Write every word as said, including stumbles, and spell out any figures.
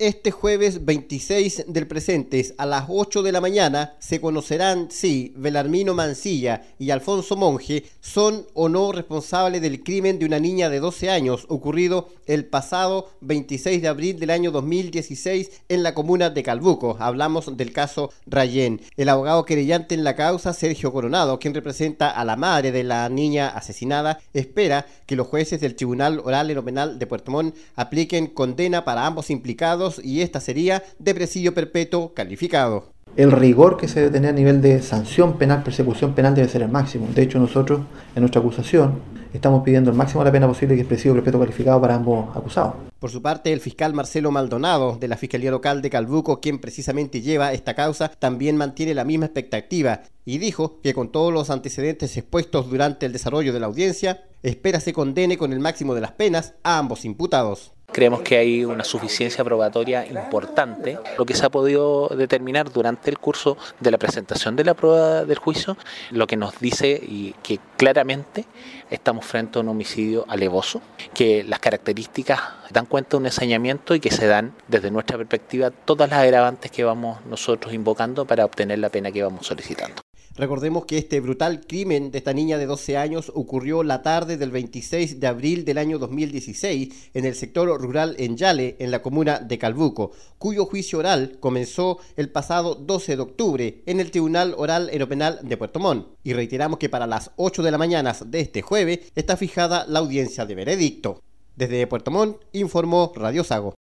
Este jueves veintiséis del presente a las ocho de la mañana se conocerán si Belarmino Mancilla y Alfonso Monge son o no responsables del crimen de una niña de doce años ocurrido el pasado veintiséis de abril del año dos mil dieciséis en la comuna de Calbuco. Hablamos del caso Rayén. El abogado querellante en la causa, Sergio Coronado, quien representa a la madre de la niña asesinada, espera que los jueces del Tribunal Oral en lo Penal de Puerto Montt apliquen condena para ambos implicados y esta sería de presidio perpetuo calificado. El rigor que se debe tener a nivel de sanción penal, persecución penal, debe ser el máximo. De hecho, nosotros en nuestra acusación estamos pidiendo el máximo de la pena posible, que es presidio perpetuo calificado para ambos acusados. Por su parte, el fiscal Marcelo Maldonado, de la Fiscalía Local de Calbuco, quien precisamente lleva esta causa, también mantiene la misma expectativa y dijo que con todos los antecedentes expuestos durante el desarrollo de la audiencia, espera se condene con el máximo de las penas a ambos imputados. Creemos que hay una suficiencia probatoria importante, lo que se ha podido determinar durante el curso de la presentación de la prueba del juicio, lo que nos dice y que claramente estamos frente a un homicidio alevoso, que las características dan cuenta de un ensañamiento y que se dan desde nuestra perspectiva todas las agravantes que vamos nosotros invocando para obtener la pena que vamos solicitando. Recordemos que este brutal crimen de esta niña de doce años ocurrió la tarde del veintiséis de abril del año dos mil dieciséis en el sector rural en Yale, en la comuna de Calbuco, cuyo juicio oral comenzó el pasado doce de octubre en el Tribunal Oral en lo Penal de Puerto Montt. Y reiteramos que para las ocho de la mañana de este jueves está fijada la audiencia de veredicto. Desde Puerto Montt informó Radio Sago.